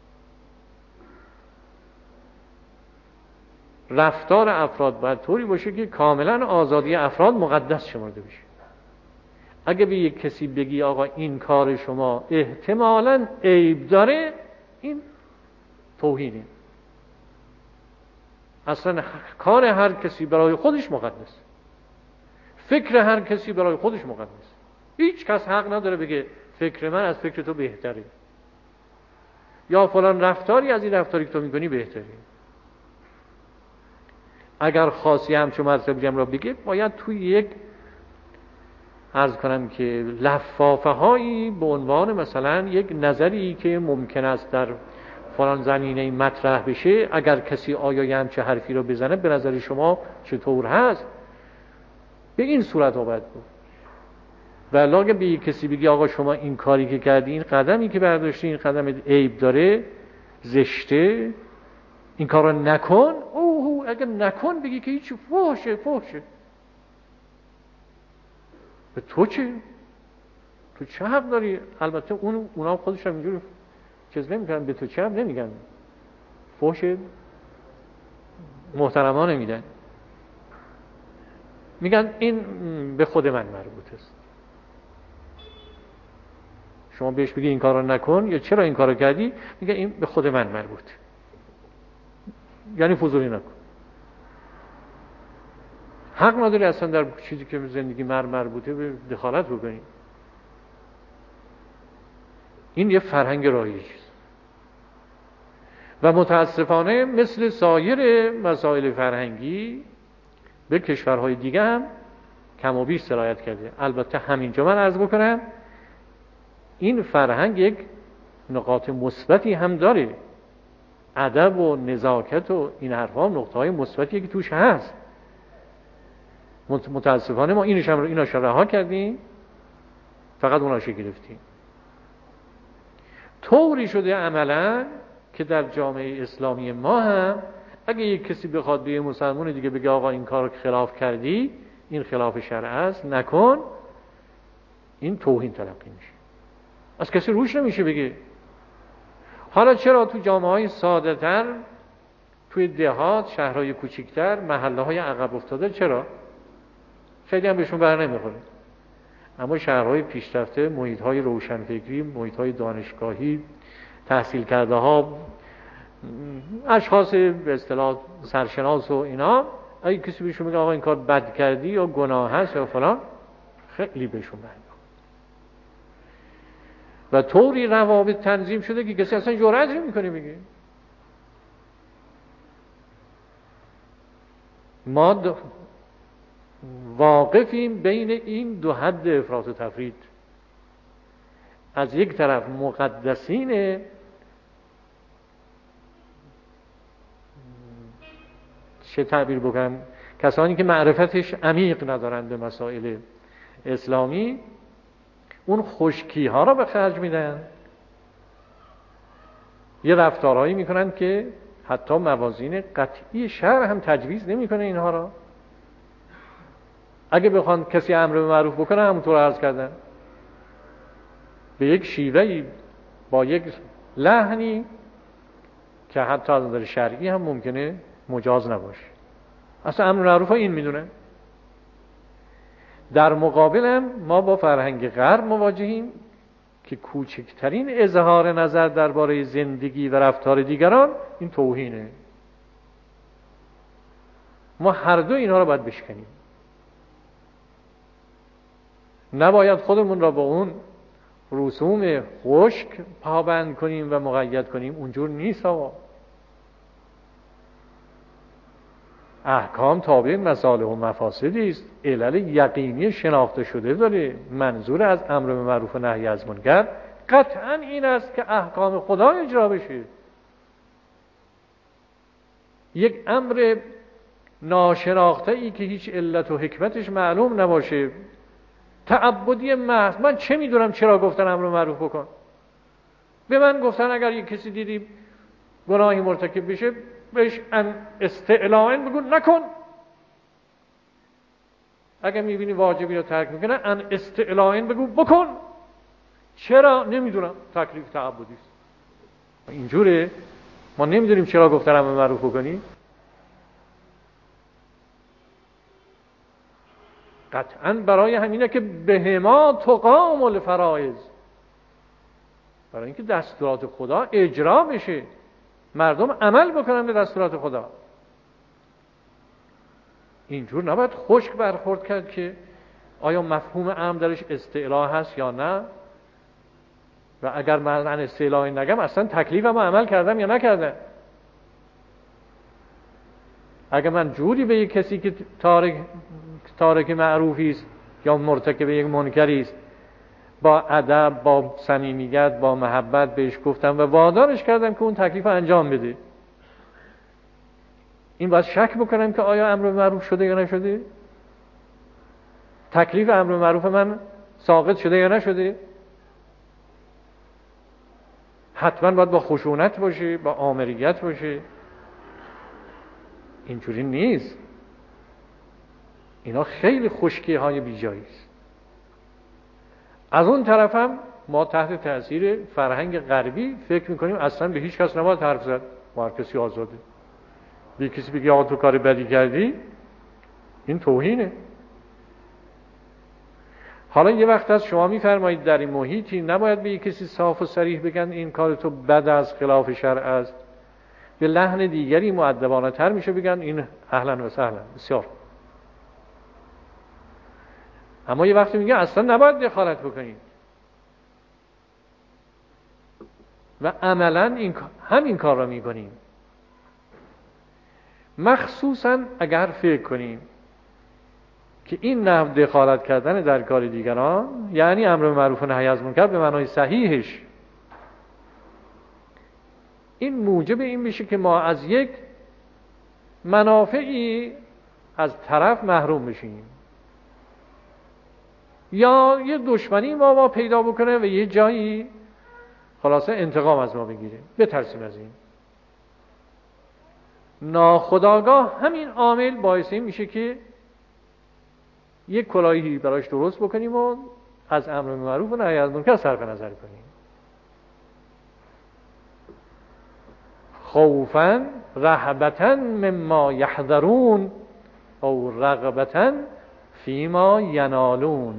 رفتار افراد باید طوری باشه که کاملا آزادی افراد مقدس شمرده بشه. اگه به یک کسی بگی آقا این کار شما احتمالاً عیب داره، این توهینه. اصلا کار هر کسی برای خودش مقدس، فکر هر کسی برای خودش مقدس. هیچ کس حق نداره بگه فکر من از فکر تو بهتره، یا فلان رفتاری از این رفتاری که تو میکنی بهتره. اگر خاصی همچون مطلبی هم را بگه، باید توی یک عرض کنم که لفافه هایی به عنوان مثلا یک نظری که ممکن است در فلان زمینه مطرح بشه، اگر کسی آیا همچه حرفی رو بزنه به نظر شما چطور هست، به این صورت ها باید بود. ولی اگه به یک کسی بگی آقا شما این کاری که کردی، این قدمی که برداشتی، این قدم عیب داره، زشته، این کار رو نکن، اوه اگه نکن بگی که هیچ، فحشه فحشه. به تو چه؟ تو چه حق داری؟ البته اون اونا خودش هم اینجوری چیز نمیکنن، به تو چه هم نمیگن، فحش محترمانه میدن، میگن این به خود من مربوط است. شما بهش بگی این کارو نکن یا چرا این کارو کردی، میگه این به خود من مربوطه، یعنی فضولی نکن. حق نداری اصلا در چیزی که زندگی مر مربوطه به دخالت بکنی. این یه فرهنگ رایج و متاسفانه مثل سایر مسائل فرهنگی به کشورهای دیگه هم کم و بیش سرایت کرده. البته همینجا من عرض بکنم این فرهنگ یک نقاط مثبتی هم داره، ادب و نزاکت و این حرفا نقطه‌های مثبتی که توش هست. متاسفانه ما اینش هم ایناش رها کردیم، فقط اوناش گرفتیم. طوری شده عملا که در جامعه اسلامی ما هم اگه یک کسی بخواد به مسلمان دیگه بگه آقا این کارو خلاف کردی، این خلاف شرع است، نکن، این توهین تلقی میشه. از کسی روش نمیشه بگه. حالا چرا تو جامعه‌های ساده‌تر، توی دهات، شهرهای کوچکتر، محله‌های عقب افتاده، چرا خیلی هم بهشون بر نمیخوره، اما شهرهای پیشرفته، محیط‌های روشنفکری، محیط‌های دانشگاهی، تحصیل کرده ها، اشخاص به اصطلاح سرشناس و اینا، اگه کسی بهشون میگه آقا این کار بد کردی یا گناه هست یا فلان، خیلی بهشون بر و طوری روابط تنظیم شده که کسی اصلا جرئت نمی‌کنه بگه. ما واقفیم بین این دو حد افراط و تفرید. از یک طرف مقدسین چه تعبیر بکنم، کسانی که معرفتش عمیق ندارند به مسائل اسلامی، اون خشکی ها را به خرج میدن، یه رفتارهایی میکنن که حتی موازین قطعی شرع هم تجویز نمیکنه اینها را. اگه بخوان کسی امر به معروف بکنه، همونطور عرض کردن، به یک شیوهی، با یک لحنی که حتی از نظر شرعی هم ممکنه مجاز نباشه. اصلا امر معروف ها این میدونه. در مقابل هم ما با فرهنگ غرب مواجهیم که کوچکترین اظهار نظر درباره زندگی و رفتار دیگران این توهینه. ما هر دو اینها رو باید بشکنیم. نباید خودمون را با اون رسوم خشک پابند کنیم و مقید کنیم. اونجور نیست آقا. احکام تابع مصالح و مفاسدی است، علل یقینی شناخته شده داره. منظور از امر به معروف و نهی از منکر قطعا این است که احکام خدا اجرا بشه. یک امر ناشناخته ای که هیچ علت و حکمتش معلوم نباشه، تعبدی محض، من چه میدونم چرا گفتن امر به معروف بکن؟ به من گفتن اگر یک کسی دیدی گناهی مرتکب بشه بهش ان استعلاء بگو نکن. اگر میبینی واجبی رو ترک میکنه ان استعلاء بگو بکن. چرا؟ نمیدونم، تکلیف تعبدی است. اینجوره. ما نمیدونیم چرا گفتن امر معروف بکنی. قطعا برای همینه که بهما تقام الفرائض، برای اینکه دستورات خدا اجرا بشه، مردم عمل بکنن به دستورات خدا. اینجور نباید خشک برخورد کرد که آیا مفهوم امر درش استعلاء هست یا نه، و اگر من استعلاء نگم اصلا تکلیفم عمل کردم یا نکردم. اگر من جوری به یک کسی که تارک تارک معروفی است یا مرتکب یک منکری است با ادب، با صمیمیت، با محبت بهش گفتم و وادارش کردم که اون تکلیف انجام بده، این باید شک بکنم که آیا امر معروف شده یا نشده؟ تکلیف امر معروف من ساقط شده یا نشده؟ حتما باید با خشونت باشه، با آمریت باشه. اینجوری نیست. اینا خیلی خشکی های بی جایی است. از اون طرف هم ما تحت تاثیر فرهنگ غربی فکر میکنیم اصلا به هیچ کس نباید حرف زد، ما هر کسی آزاده. به کسی بگی آقا تو کار بدی کردی، این توهینه. حالا یه وقت از شما میفرمایید در این محیطی نباید به کسی صاف و صریح بگن این کار تو بد است، خلاف شرع است. به لحن دیگری مؤدبانه تر میشه بگن این اهلا و سهلا. بسیار. اما یه وقتی میگه اصلا نباید دخالت بکنید و عملا این همین کار را میکنیم. مخصوصا اگر فکر کنیم که این نحو دخالت کردن در کار دیگران یعنی امر به معروف و نهی از منکر به معنای صحیحش، این موجب این میشه که ما از یک منافعی از طرف محروم بشیم یا یه دشمنی ما ما پیدا بکنه و یه جایی خلاصه انتقام از ما بگیره. بترسیم از این. ناخودآگاه همین عامل باعث این میشه که یک کلاهی براش درست بکنیم و از امر معروف و نهی از منکر صرف نظر کنیم. خوفا رهبتا مما یحذرون او رغبتا فیما ینالون.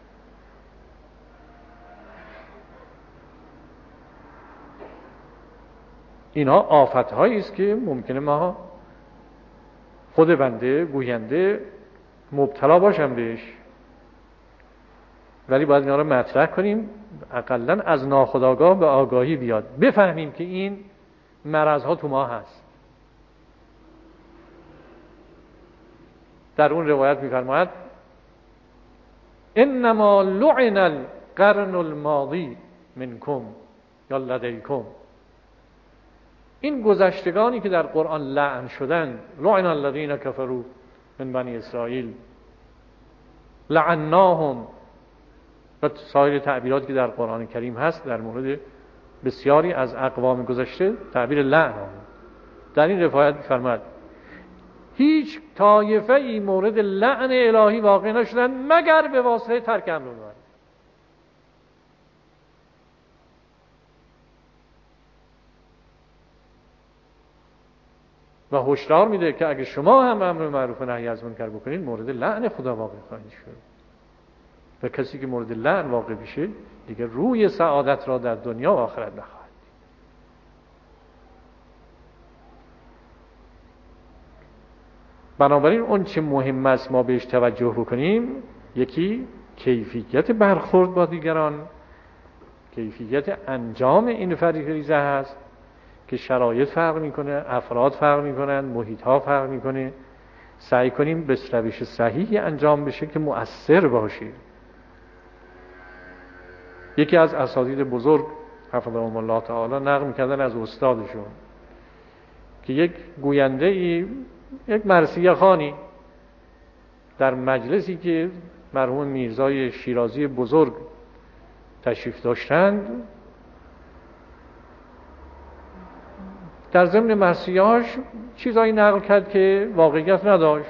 اینا آفت‌هایی است که ممکنه ما خود بنده گوینده مبتلا باشم بهش، ولی باید اینا رو مطرح کنیم، اقلن از ناخودآگاه به آگاهی بیاد، بفهمیم که این مرض‌ها تو ما هست. در اون روایت می‌فرماید انما لعن القرن الماضی منکم یا لدیکم. این گذشتگانی که در قرآن لعن شدند، لعن الذین کفروا من بنی اسرائیل لعناهم، و سایر تعبیراتی که در قرآن کریم هست در مورد بسیاری از اقوام گذشته تعبیر لعن آمد. در این روایت فرمود هیچ طایفه ای مورد لعن الهی واقع نشدن مگر به واسطه ترک امر معروف. و هشدار میده که اگه شما هم امر معروف و نهی از منکر بکنید مورد لعن خدا واقع خواهید شد، و کسی که مورد لعن واقع بشه دیگه روی سعادت را در دنیا و آخرت نخواهد. بنابراین اون چه مهم است ما بهش توجه بکنیم، یکی کیفیت برخورد با دیگران، کیفیت انجام این فریضه هست که شرایط فرق میکنه، افراد فرق میکنن، محیط ها فرق میکنه. سعی کنیم به روش صحیحی انجام بشه که مؤثر باشه. یکی از اساتید بزرگ حفظهم الله تعالی نقل میکردن از استادشون که یک گوینده ای، یک مرثیه خوانی در مجلسی که مرحوم میرزای شیرازی بزرگ تشریف داشتند، در ضمن مرثیه‌هاش چیزایی نقل کرد که واقعیت نداشت.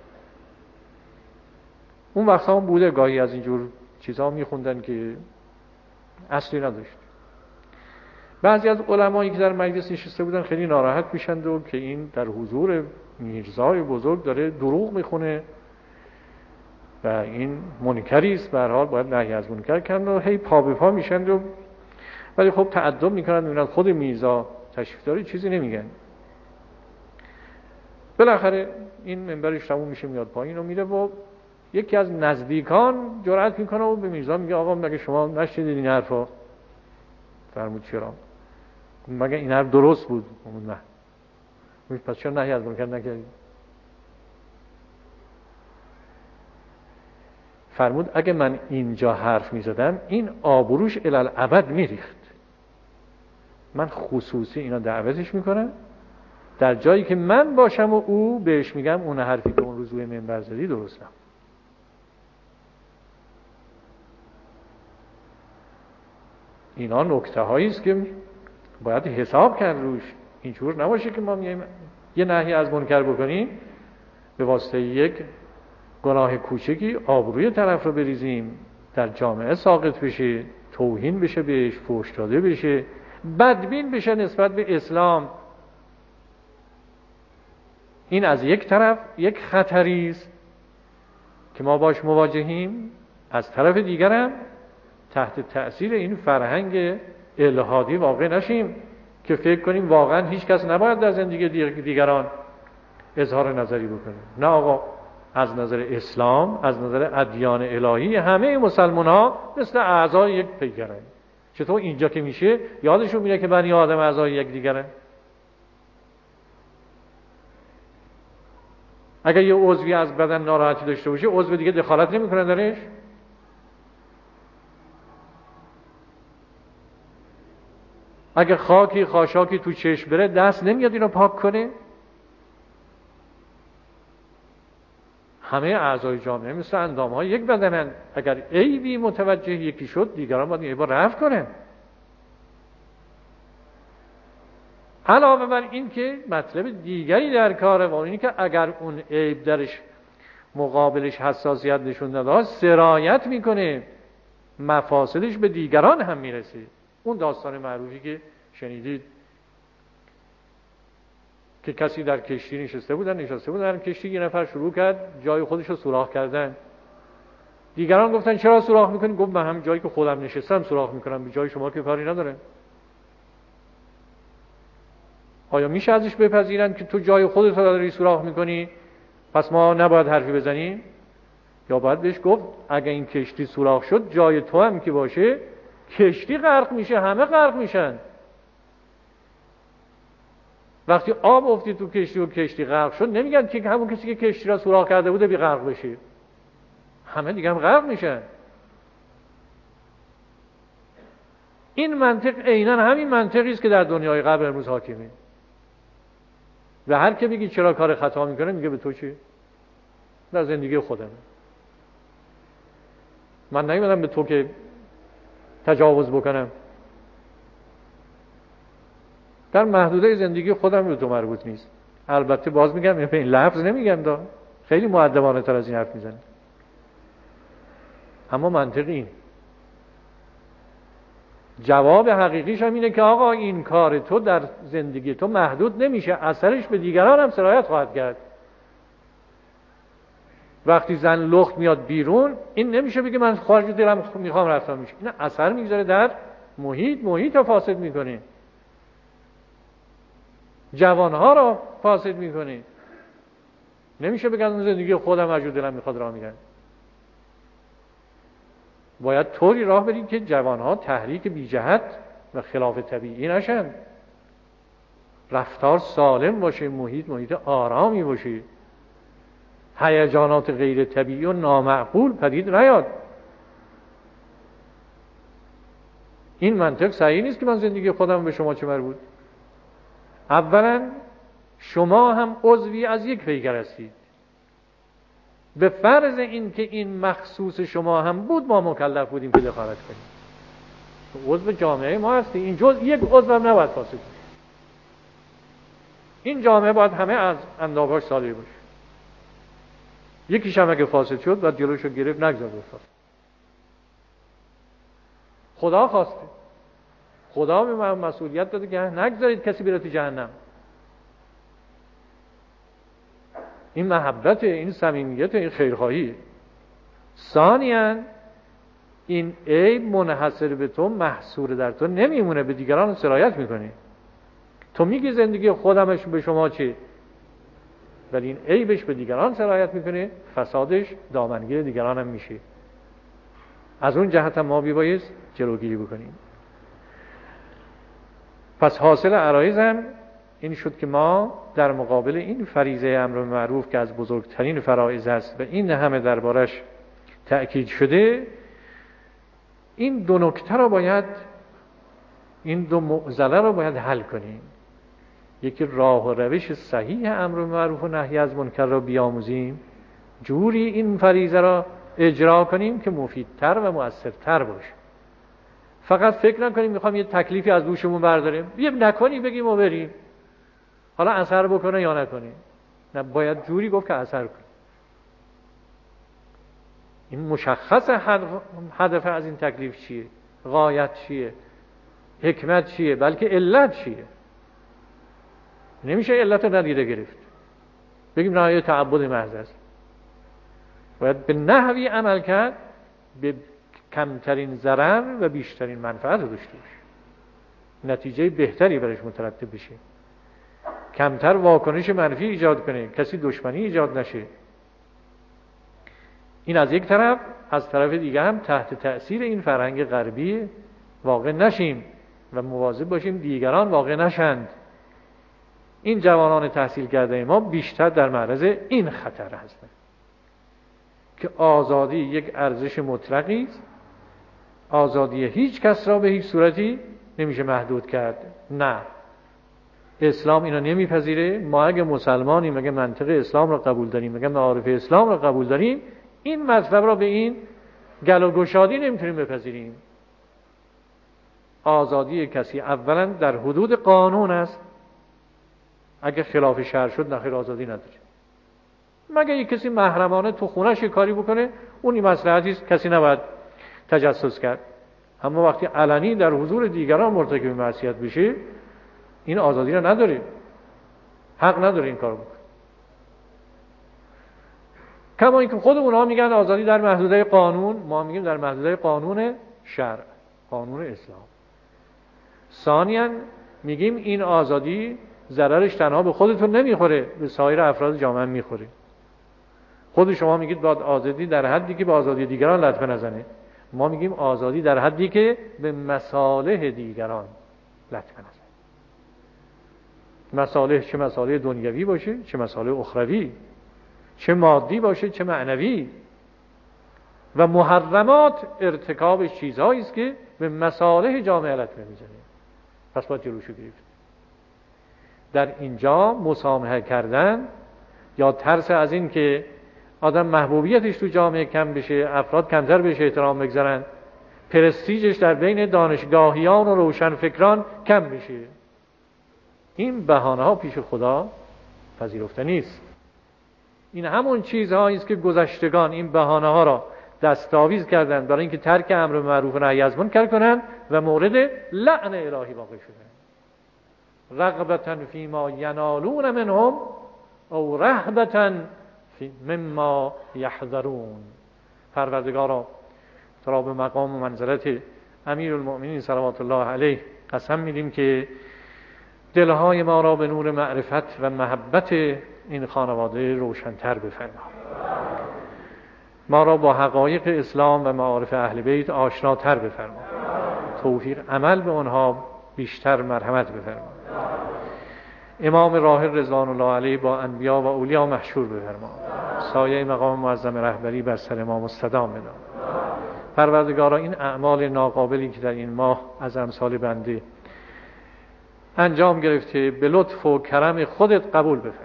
اون وقتا هم بوده گاهی از اینجور چیزها میخوندن که اصلی نداشت. بعضی از علمایی که در مجلس نشسته بودن خیلی ناراحت میشند و که این در حضور میرزای بزرگ داره دروغ میخونه و این منکری است، به هر حال باید نهی از منکر کردن و هی پا به پا میشند و ولی خب تعدب میکنن، میبینن خود میرزا تشریف داره چیزی نمیگن. بالاخره این منبرش تموم میشه میاد پایین و میره و یکی از نزدیکان جرأت میکنه و به میرزا میگه آقا مگه شما نشنیدید این حرفا؟ فرمود چرا؟ مگه این حرف درست بود؟ نه. پس چرا نهی از منکر نکردید؟ فرمود اگه من اینجا حرف میزدم این آبروش الالعبد میریخت. من خصوصی اینا دعوتش میکنم، در جایی که من باشم و او بهش میگم اون حرفی که اون روز روی منبر زدی درست نبود. اینا نکته هایی است که باید حساب کرد روش. اینجور نباشه که ما میایم یه نهی از منکر بکنیم به واسطه یک گناه کوچکی آبروی طرف رو بریزیم، در جامعه ساقط بشه، توهین بشه بهش، فحش داده بشه، بدبین بشه نسبت به اسلام. این از یک طرف یک خطری است که ما باش مواجهیم، از طرف دیگرم تحت تأثیر این فرهنگ الحادی واقع نشیم که فکر کنیم واقعا هیچ کس نباید در زندگی دیگران اظهار نظری بکنه. نه آقا، از نظر اسلام، از نظر ادیان الهی همه مسلمان ها مثل اعضای یک پیکرن. چطور اینجا که میشه یادشون میره که بنی آدم اعضای یک دیگرن؟ اگر یه عضوی از بدن ناراحتی داشته باشه عضو دیگه دخالت نمیکنه درش؟ اگه خاکی خاشاکی تو چشم بره دست نمیاد اینو پاک کنه؟ همه اعضای جامعه مثل اندام‌های یک بدنن. اگر عیبی متوجه یکی شد دیگران باید این عیبا رفع کنن. علاوه بر این که مطلب دیگری در کاره و اینی که اگر اون عیب درش مقابلش حساسیت نشون نداد سرایت میکنه، مفاسدش به دیگران هم میرسه. اون داستان معروفی که شنیدید که کسی در کشتی نشسته بودن نشسته بودن در کشتی، یه نفر شروع کرد جای خودش رو سوراخ کردن. دیگران گفتن چرا سوراخ میکنی؟ گفت من هم جایی که خودم نشستم سوراخ میکنم، به جای شما که کاری نداره. آیا میشه ازش بپذیرن که تو جای خودت رو داری سوراخ میکنی پس ما نباید حرفی بزنیم؟ یا باید بهش گفت اگه این کشتی سوراخ شد جای تو هم که باشه کشتی غرق میشه، همه غرق میشن. وقتی آب افتید تو کشتی و کشتی غرق شد نمیگن که همون کسی که کشتی را سوراخ کرده بوده بی غرق بشه، همه دیگه هم غرق میشن. این منطق عیناً همین منطقی است که در دنیای قبل امروز حاکمه. و هر که بگی چرا کار خطا میکنه میگه به تو چی؟ در زندگی خودم من نمیدونم به تو که تجاوز بکنم، در محدوده زندگی خودم به تو مربوط نیست. البته باز میگم به این لفظ نمیگم دا، خیلی مؤدبانه تر از این حرف میزنه، اما منطق این. جواب حقیقیش هم اینه که آقا این کار تو در زندگی تو محدود نمیشه، اثرش به دیگران هم سرایت خواهد کرد. وقتی زن لخت میاد بیرون این نمیشه بگه من خارج دلم میخوام رفتم میشه، این اثر میگذاره در محیط، محیط رو فاسد میکنه، جوانها رو فاسد میکنه. نمیشه بگن زندگی خودم از دلم میخواد راه میرم. باید طوری راه بریم که جوانها تحریک بی جهت و خلاف طبیعی نشن، رفتار سالم باشه، محیط محیط آرامی باشه، هیجانات غیر طبیعی و نامعقول پدید نیاد. این منطق صحیح نیست که من زندگی خودم به شما چه مربوط. اولا شما هم عضوی از یک پیکر هستید، به فرض این که این مخصوص شما هم بود ما مکلف بودیم که دخالت کنیم. عضو جامعه ما هستی، این جزء یک عضو هم نباید فاسد باشه. این جامعه باید همه از اندامهاش صالح باشه. یکیش هم اگه فاسد شد باید جلوشو گرفت، نگذار بفاسد. خدا خواسته، خدا به من مسئولیت داده که نگذارید کسی بره تو جهنم. این محبت، این صمیمیت، این خیرخواهی. ثانیاً این عیب منحصر به تو، محصور در تو نمیمونه، به دیگران سرایت میکنی. تو میگی زندگی خودمش به شما چی؟ ولی این عیبش به دیگران سرایت میکنه، فسادش دامنگیر دیگران هم میشه. از اون جهت هم ما بیبایست جلوگیری بکنیم. پس حاصل عرایزم این شد که ما در مقابل این فریضه امر معروف که از بزرگترین فرایض است و این همه دربارش تأکید شده، این دو نکته رو باید، این دو معضله رو باید حل کنیم. یکی راه و روش صحیح امر معروف و نهی از منکر را بیاموزیم، جوری این فریضه را اجرا کنیم که مفیدتر و مؤثرتر باشه. فقط فکر نکنیم میخوام یه تکلیفی از دوشمون برداریم، یه نکنی بگیم و بریم، حالا اثر بکنه یا نکنه. نه، باید جوری گفت که اثر کنه. این مشخص هدف از این تکلیف چیه، غایت چیه، حکمت چیه، بلکه علت چیه. نمیشه علت رو ندیده گرفت بگیم نه یه تعبد محض است. باید به نحوی عمل کرد به کمترین ضرر و بیشترین منفعت رو داشته باشه، نتیجه بهتری برش مترتب بشه، کمتر واکنش منفی ایجاد کنه، کسی دشمنی ایجاد نشه. این از یک طرف. از طرف دیگه هم تحت تأثیر این فرهنگ غربی واقع نشیم و مواظب باشیم دیگران واقع نشند. این جوانان تحصیل کرده ما بیشتر در معرض این خطر هستند که آزادی یک ارزش مطلقی است، آزادی هیچ کس را به هیچ صورتی نمیشه محدود کرد. نه، اسلام اینا نمیپذیره. ما اگه مسلمانیم، اگه منطق اسلام را قبول داریم، اگه معارف اسلام را قبول داریم، این مطلب را به این گل و گشادی نمیتونیم بپذیریم. آزادی کسی اولا در حدود قانون است، اگه خلاف شرع شد نخیر آزادی نداره. مگه یک کسی محرمانه تو خونه‌ش کاری بکنه، اونی مصلحتی است، کسی نباید تجسس کرد. اما وقتی علنی در حضور دیگران مرتکب معصیت بشه، این آزادی را نداره. حق نداره این کارو بکنه. کما اینکه خود اونها میگن آزادی در محدوده قانون، ما میگیم در محدوده قانون شرع، قانون اسلام. ثانیاً میگیم این آزادی ضررش تنها به خودتون نمیخوره، به سایر افراد جامعه میخوره. خود شما میگید باید آزادی در حدی که به آزادی دیگران لطمه نزنه، ما میگیم آزادی در حدی که به مصالح دیگران لطمه نزنه. مصالح چه مصالح دنیوی باشه، چه مصالح اخروی، چه مادی باشه چه معنوی. و محرمات ارتکاب چیزهایی است که به مصالح جامعه لطمه میزنه، پس باید جلوشو گرفت. در اینجا مسامحه کردن یا ترس از این که آدم محبوبیتش تو جامعه کم بشه، افراد کمتر بهش احترام بگذارن، پرستیجش در بین دانشگاهیان و روشنفکران کم بشه، این بهانه ها پیش خدا پذیرفته نیست. این همون چیزهایی است که گذشتگان این بهانه ها را دستاویز کردند برای اینکه ترک امر معروف و نهی از منکر کنند و مورد لعن الهی واقع شدند. رغبتا فیما ینالون منهم او رهبتا مما یحذرون. پروردگارا تو را به مقام و منزلت امیر المؤمنین صلوات الله علیه قسم میدیم که دلهای ما را به نور معرفت و محبت این خانواده روشن‌تر بفرما. ما را با حقایق اسلام و معارف اهل بیت آشناتر بفرما. توفیق عمل به آنها بیشتر مرحمت بفرما. امام راحل رضوان الله علیه با انبیا و اولیا محشور بفرما. سایه مقام معظم رهبری بر سر ما مستدام بدار. پروردگارا این اعمال ناقابلی که در این ماه از امثال بنده انجام گرفته به لطف و کرم خودت قبول بفرما.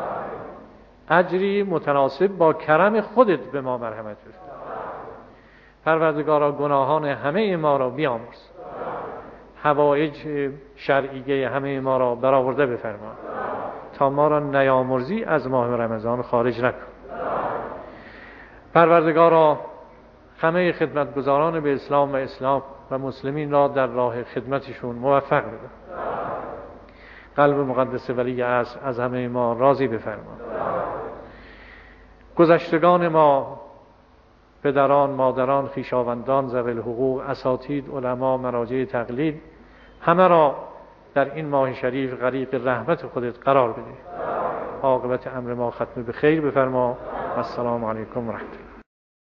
اجری متناسب با کرم خودت به ما مرحمت بفرما. پروردگارا گناهان همه ما را بیامرز. حوائج شرعیه همه ما را برآورده بفرما تا ما را نیامرزی از ماه رمضان خارج نکن. پروردگارا همه خدمتگزاران به اسلام و اسلام و مسلمین را در راه خدمتشون موفق بده. قلب مقدس ولی عصر از همه ما راضی بفرما. گذشتگان ما، پدران، مادران، خویشاوندان، ذوی الحقوق، اساتید، علما، مراجع تقلید، همه را در این ماه شریف غریق رحمت خودت قرار بده. عاقبت امر ما ختم به خیر بفرما. السلام علیکم و رحمت الله.